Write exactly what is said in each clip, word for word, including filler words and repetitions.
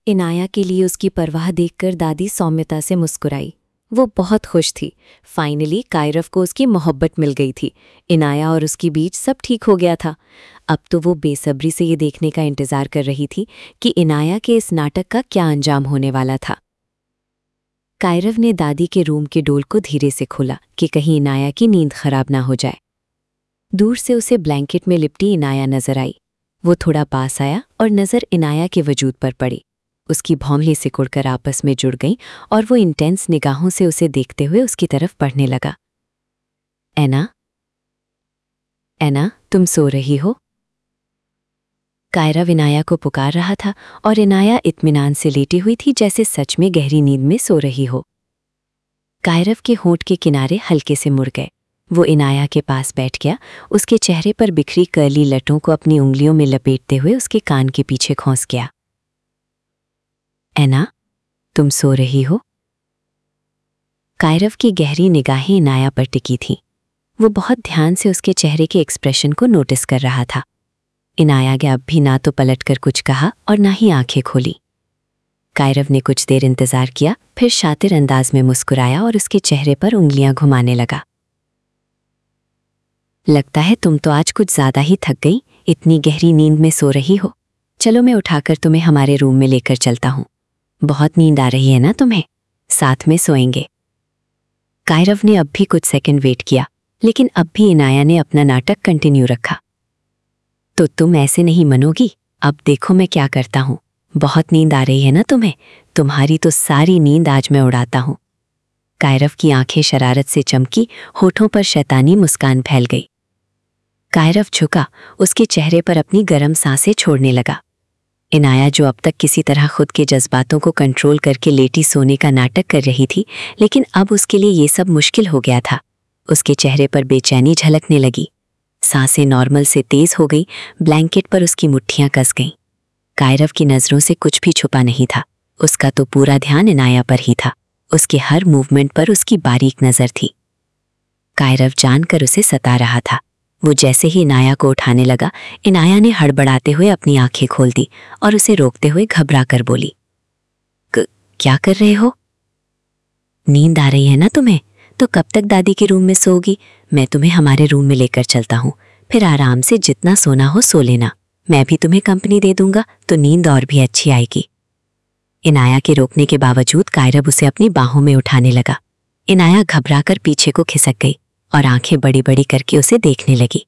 इनाया के लिए उसकी परवाह देखकर दादी सौम्यता से मुस्कुराई। वो बहुत खुश थी। फाइनली कायरव को उसकी मोहब्बत मिल गई थी। इनाया और उसके बीच सब ठीक हो गया था। अब तो वो बेसब्री से ये देखने का इंतजार कर रही थी कि इनाया के इस नाटक का क्या अंजाम होने वाला था। कायरव ने दादी के रूम के डोर को धीरे से खोला कि कहीं इनाया की नींद खराब ना हो जाए। दूर से उसे ब्लैंकेट में लिपटी इनाया नजर आई। वो थोड़ा पास आया और नज़र इनाया के वजूद पर पड़ी। उसकी भौंहें सिकुड़कर आपस में जुड़ गईं और वो इंटेंस निगाहों से उसे देखते हुए उसकी तरफ बढ़ने लगा। ऐना, ऐना, तुम सो रही हो? कायरव इनाया को पुकार रहा था और इनाया इत्मीनान से लेटी हुई थी, जैसे सच में गहरी नींद में सो रही हो। कायरव के होंठ के किनारे हल्के से मुड़ गए। वो इनाया के पास बैठ गया, उसके चेहरे पर बिखरी कर्ली लटों को अपनी उंगलियों में लपेटते हुए उसके कान के पीछे खौंस गया। ऐना, तुम सो रही हो? कायरव की गहरी निगाहें इनाया पर टिकी थीं। वो बहुत ध्यान से उसके चेहरे के एक्सप्रेशन को नोटिस कर रहा था। इनाया ने अब भी ना तो पलटकर कुछ कहा और ना ही आंखें खोली। कायरव ने कुछ देर इंतजार किया, फिर शातिर अंदाज में मुस्कुराया और उसके चेहरे पर उंगलियां घुमाने लगा। लगता है तुम तो आज कुछ ज्यादा ही थक गई, इतनी गहरी नींद में सो रही हो। चलो मैं उठाकर तुम्हें हमारे रूम में लेकर चलता हूँ। बहुत नींद आ रही है ना तुम्हें? साथ में सोएंगे। कायरव ने अब भी कुछ सेकंड वेट किया, लेकिन अब भी इनाया ने अपना नाटक कंटिन्यू रखा। तो तुम ऐसे नहीं मनोगी? अब देखो मैं क्या करता हूँ। बहुत नींद आ रही है ना तुम्हें? तुम्हारी तो सारी नींद आज मैं उड़ाता हूँ। कायरव की आंखें शरारत से चमकी, होठों पर शैतानी मुस्कान फैल गई। कायरव झुका, उसके चेहरे पर अपनी गर्म सांसें छोड़ने लगा। इनाया, जो अब तक किसी तरह खुद के जज्बातों को कंट्रोल करके लेटी सोने का नाटक कर रही थी, लेकिन अब उसके लिए ये सब मुश्किल हो गया था। उसके चेहरे पर बेचैनी झलकने लगी। सांसें नॉर्मल से तेज हो गई, ब्लैंकेट पर उसकी मुट्ठियां कस गईं। कायरव की नजरों से कुछ भी छुपा नहीं था। उसका तो पूरा ध्यान इनाया पर ही था। उसके हर मूवमेंट पर उसकी बारीक नजर थी। कायरव जानकर उसे सता रहा था। वो जैसे ही इनाया को उठाने लगा, इनाया ने हड़बड़ाते हुए अपनी आंखें खोल दी और उसे रोकते हुए घबरा कर बोली, क्या कर रहे हो? नींद आ रही है ना तुम्हें? तो कब तक दादी के रूम में सोओगी? मैं तुम्हें हमारे रूम में लेकर चलता हूँ, फिर आराम से जितना सोना हो सो लेना। मैं भी तुम्हें कंपनी दे दूंगा तो नींद और भी अच्छी आएगी। इनाया के रोकने के बावजूद कायरव उसे अपनी बाहों में उठाने लगा। इनाया घबराकर पीछे को खिसक गई और आंखें बड़ी बड़ी करके उसे देखने लगी।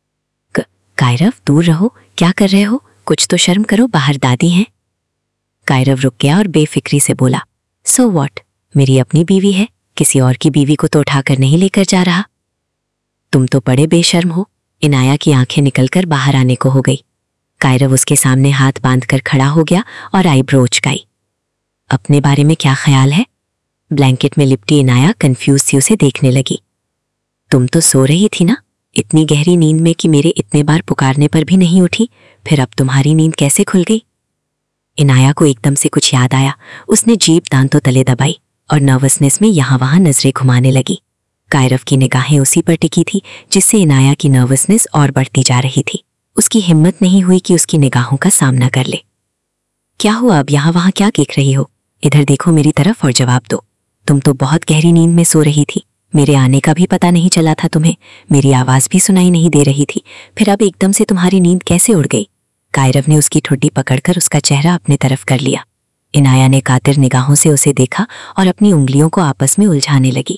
कायरव, दूर रहो, क्या कर रहे हो? कुछ तो शर्म करो, बाहर दादी हैं। कायरव रुक गया और बेफिक्री से बोला, सो व्हाट, मेरी अपनी बीवी है, किसी और की बीवी को तो उठाकर नहीं लेकर जा रहा। तुम तो बड़े बेशर्म हो। इनाया की आंखें निकलकर बाहर आने को हो गई। कायरव उसके सामने हाथ बांधकर खड़ा हो गया और आईब्रो उचकाई। अपने बारे में क्या ख्याल है? ब्लैंकेट में लिपटी इनाया कंफ्यूज सी उसे देखने लगी। तुम तो सो रही थी ना, इतनी गहरी नींद में कि मेरे इतने बार पुकारने पर भी नहीं उठी, फिर अब तुम्हारी नींद कैसे खुल गई? इनाया को एकदम से कुछ याद आया। उसने जीभ दांतों तले दबाई और नर्वसनेस में यहां वहां नजरें घुमाने लगी। कायरव की निगाहें उसी पर टिकी थी, जिससे इनाया की नर्वसनेस और बढ़ती जा रही थी। उसकी हिम्मत नहीं हुई कि उसकी निगाहों का सामना कर ले। क्या हुआ? अब यहां वहां क्या देख रही हो? इधर देखो मेरी तरफ और जवाब दो। तुम तो बहुत गहरी नींद में सो रही थी। मेरे आने का भी पता नहीं चला था तुम्हें, मेरी आवाज भी सुनाई नहीं दे रही थी, फिर अब एकदम से तुम्हारी नींद कैसे उड़ गई? कायरव ने उसकी ठुड्डी पकड़कर उसका चेहरा अपने तरफ कर लिया। इनाया ने कातिर निगाहों से उसे देखा और अपनी उंगलियों को आपस में उलझाने लगी।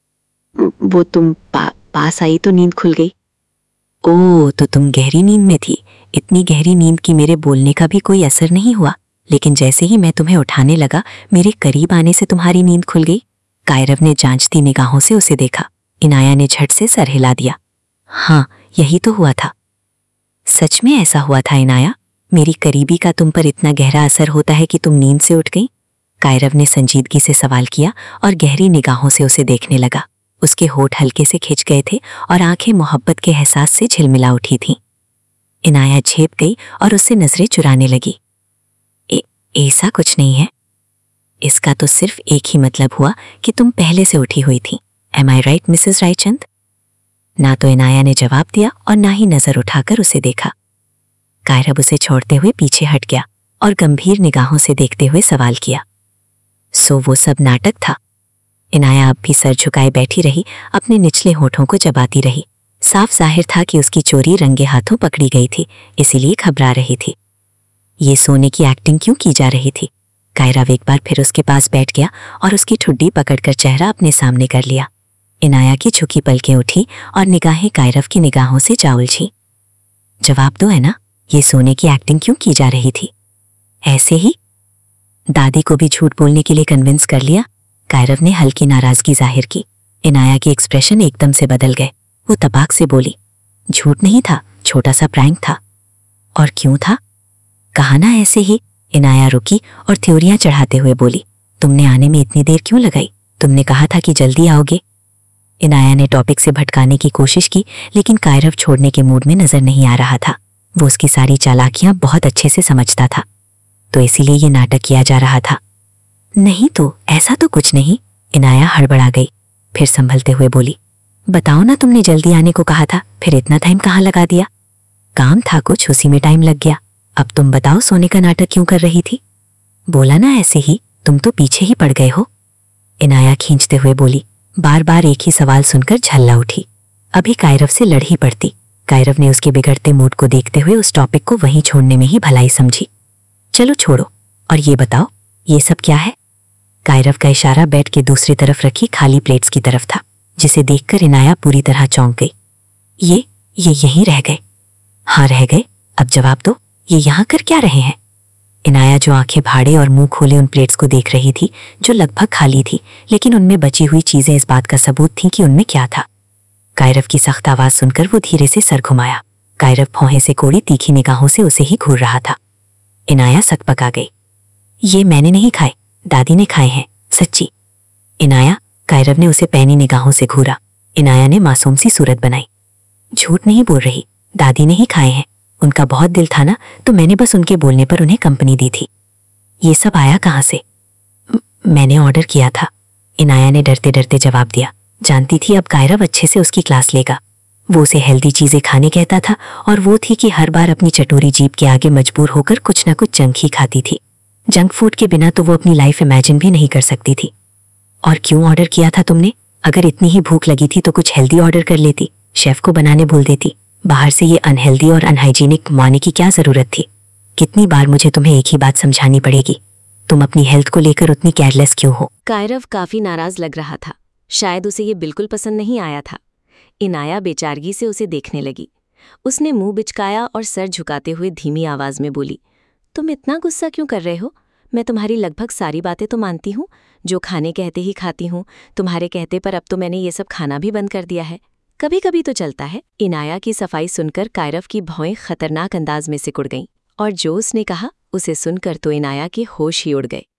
वो तुम पा, पास आई तो नींद खुल गई? ओह, तो तुम गहरी नींद में थी। इतनी गहरी नींद की मेरे बोलने का भी कोई असर नहीं हुआ, लेकिन जैसे ही मैं तुम्हें उठाने लगा, मेरे करीब आने से तुम्हारी नींद खुल गई। कायरव ने जांचती निगाहों से उसे देखा। इनाया ने झट से सर हिला दिया। हाँ, यही तो हुआ था। सच में ऐसा हुआ था इनाया? मेरी करीबी का तुम पर इतना गहरा असर होता है कि तुम नींद से उठ गई? कायरव ने संजीदगी से सवाल किया और गहरी निगाहों से उसे देखने लगा। उसके होठ हल्के से खिंच गए थे और आंखें मोहब्बत के एहसास से झिलमिला उठी थीं। इनाया झेप गई और उससे नजरें चुराने लगी। ए, ऐसा कुछ नहीं है। इसका तो सिर्फ एक ही मतलब हुआ कि तुम पहले से उठी हुई थी। Am I right Mrs Raichand? ना तो इनाया ने जवाब दिया और ना ही नजर उठाकर उसे देखा। कायरव उसे छोड़ते हुए पीछे हट गया। और गंभीर निगाहों से देखते हुए सवाल किया, सो वो सब नाटक था? इनाया अब भी सर झुकाए बैठी रही, अपने निचले होठों को चबाती रही। साफ जाहिर था कि उसकी चोरी रंगे हाथों पकड़ी गई थी, इसीलिए घबरा रही थी। ये सोने की एक्टिंग क्यों की जा रही थी? कायरव एक बार फिर उसके पास बैठ गया और उसकी ठुड्डी पकड़कर चेहरा अपने सामने कर लिया। इनाया की झुकी पलकें उठी और निगाहें कायरव की निगाहों से जा उलझी। जवाब दो, है ना, ये सोने की एक्टिंग क्यों की जा रही थी? ऐसे ही? दादी को भी झूठ बोलने के लिए कन्विंस कर लिया? कायरव ने हल्की नाराजगी जाहिर की। इनाया के एक्सप्रेशन एकदम से बदल गए। वो तपाक से बोली, झूठ नहीं था, छोटा सा प्रैंक था। और क्यों था? कहा ना ऐसे ही। इनाया रुकी और थ्योरियां चढ़ाते हुए बोली, तुमने आने में इतनी देर क्यों लगाई? तुमने कहा था कि जल्दी आओगे। इनाया ने टॉपिक से भटकाने की कोशिश की, लेकिन कायरव छोड़ने के मूड में नजर नहीं आ रहा था। वो उसकी सारी चालाकियां बहुत अच्छे से समझता था, तो इसीलिए ये नाटक किया जा रहा था। नहीं तो, ऐसा तो कुछ नहीं। इनाया हड़बड़ा गई, फिर संभलते हुए बोली, बताओ ना, तुमने जल्दी आने को कहा था, फिर इतना टाइम कहाँ लगा दिया? काम था कुछ, उसी में टाइम लग गया। अब तुम बताओ, सोने का नाटक क्यों कर रही थी? बोला ना ऐसे ही, तुम तो पीछे ही पड़ गए हो। इनाया खींचते हुए बोली, बार बार एक ही सवाल सुनकर झल्ला उठी। अभी कायरव से लड़ ही पड़ती। कायरव ने उसके बिगड़ते मूड को देखते हुए उस टॉपिक को वहीं छोड़ने में ही भलाई समझी। चलो छोड़ो, और ये बताओ, ये सब क्या है? कायरव का इशारा बेड के दूसरी तरफ रखी खाली प्लेट्स की तरफ था, जिसे देखकर इनाया पूरी तरह चौंक गई। ये ये यहीं रह गए? हाँ रह गए। अब जवाब दो, ये यहाँ कर क्या रहे हैं? इनाया जो आंखें भाड़े और मुंह खोले उन प्लेट्स को देख रही थी, जो लगभग खाली थी, लेकिन उनमें बची हुई चीजें इस बात का सबूत थीं कि उनमें क्या था। कायरव की सख्त आवाज सुनकर वो धीरे से सर घुमाया। कायरव भौहें से कोड़ी तीखी निगाहों से उसे ही घूर रहा था। इनाया सकपका गई। ये मैंने नहीं खाए, दादी ने खाए हैं, सच्ची। इनाया, कायरव ने उसे पैनी निगाहों से घूरा। इनाया ने मासूम सी सूरत बनाई। झूठ नहीं बोल रही, दादी ने ही खाए हैं। उनका बहुत दिल था ना, तो मैंने बस उनके बोलने पर उन्हें कंपनी दी थी। ये सब आया कहाँ से? मैंने ऑर्डर किया था। इनाया ने डरते डरते जवाब दिया। जानती थी अब कायरव अच्छे से उसकी क्लास लेगा। वो उसे हेल्दी चीजें खाने कहता था, और वो थी कि हर बार अपनी चटोरी जीभ के आगे मजबूर होकर कुछ ना कुछ जंक ही खाती थी। जंक फूड के बिना तो वो अपनी लाइफ इमेजिन भी नहीं कर सकती थी। और क्यों ऑर्डर किया था तुमने? अगर इतनी ही भूख लगी थी तो कुछ हेल्दी ऑर्डर कर लेती, शेफ को बनाने भूल देती। बाहर से ये अनहेल्दी और अनहाइजीनिक माने की क्या जरूरत थी? कितनी बार मुझे तुम्हें एक ही बात समझानी पड़ेगी? तुम अपनी हेल्थ को लेकर उतनी केयरलेस क्यों हो? कायरव काफी नाराज लग रहा था। शायद उसे ये बिल्कुल पसंद नहीं आया था। इनाया बेचारगी से उसे देखने लगी। उसने मुंह बिचकाया और सर झुकाते हुए धीमी आवाज में बोली, तुम इतना गुस्सा क्यों कर रहे हो? मैं तुम्हारी लगभग सारी बातें तो मानती हूँ, जो खाने कहते ही खाती हूँ। तुम्हारे कहते पर अब तो मैंने ये सब खाना भी बंद कर दिया है। कभी कभी तो चलता है। इनाया की सफाई सुनकर कायरव की भौएं खतरनाक अंदाज में सिकुड़ गईं, और जो उसने कहा उसे सुनकर तो इनाया के होश ही उड़ गए।